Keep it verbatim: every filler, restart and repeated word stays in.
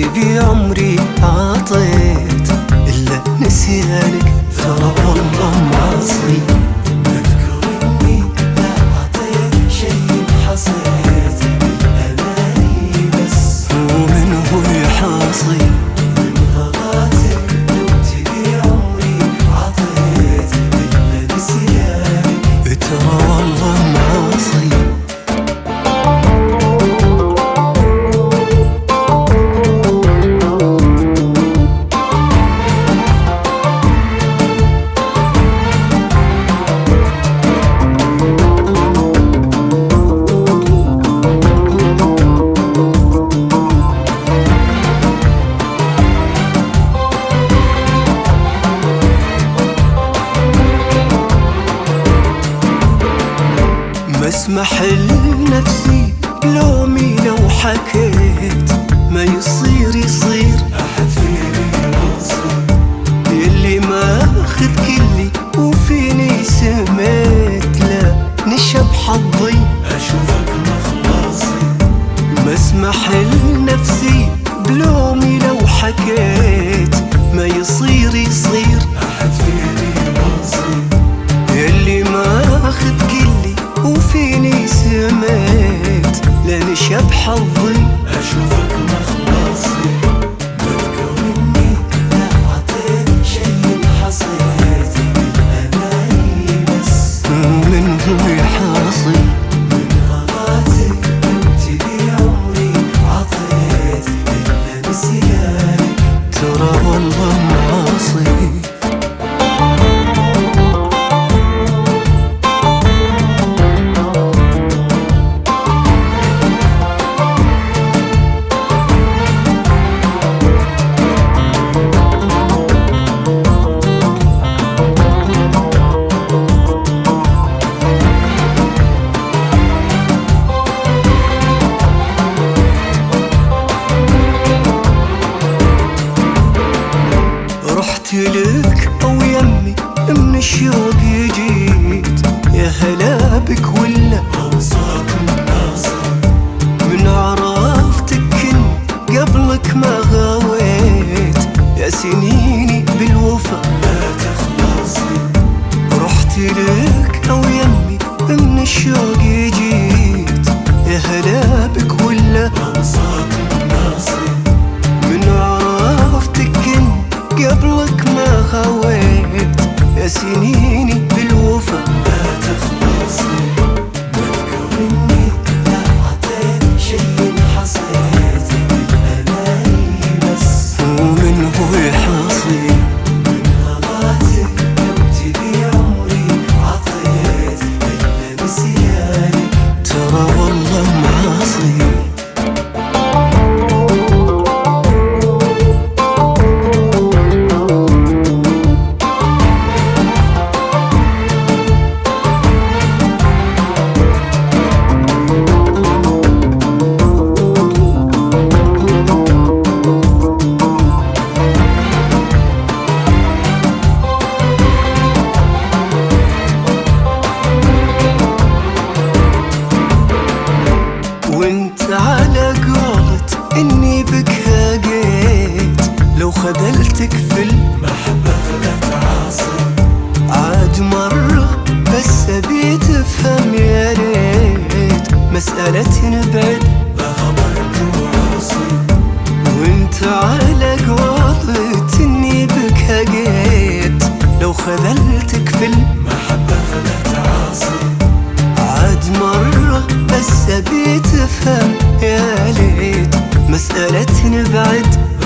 تبي عمري عطيت إلا نسيانك، ترى والله معصي. أذكر إني لا عطيت شي حصيت بالأماني بس، ومن هو يحاصي من غلطك. لو تبي عمري عطيت إلا نسيانك، ترى والله معصي. ما اسمح لنفسي لومي لو حكيت، ما يصير يصير أحد فيني واصي. يلي ما أخذ كلي وفيني سميت، لا نشب حظي أشوفك مخلصي. ما اسمح لنفسي بلومي لو حكيت، ما يصير يصير أحد فيني واصي. يلي ما أخذ كلي وفيني سميت، لاني شاب حظي اشوفك مخلصي. بذكر اني لا عطيت شي حصيت بالاماني بس، ومن هو يحاصي من غلطك. لو تبي عمري عطيت الا نسيانك، ترى والله معاصي. لك أو يمي من الشوق جيت، يا هلا بك ولا أوصاك الناصر. من عرفتك كنت قبلك ما غويت، يا سنيني بالوفا لا تخلصي. رحت لك أو يمي من الشوق جيت، يا هلا بك ولا أوصاك الناصر. من عرفتك كنت قبلك ما غويت، يا سنيني بالوفا لا تخلصي. بذكر اني لا عطيت شي حصيت بالاماني بس، ومن هو يحاصي من غلطك. لو تبي عمري عطيت الا نسيانك، ترى والله معاصي. وانت على قولت اني بك هاجيت، لو خذلتك في المحبة لا تعاصي. عاد مرة بس ابي تفهم يا ريت، مسألة نبعد بها برضو عاصي. وانت على قولت اني بك هاجيت، لو خذلتك في المحبة لا تعاصي. عاد مرة بس ابي تفهم يا ليت، مسألة نبعد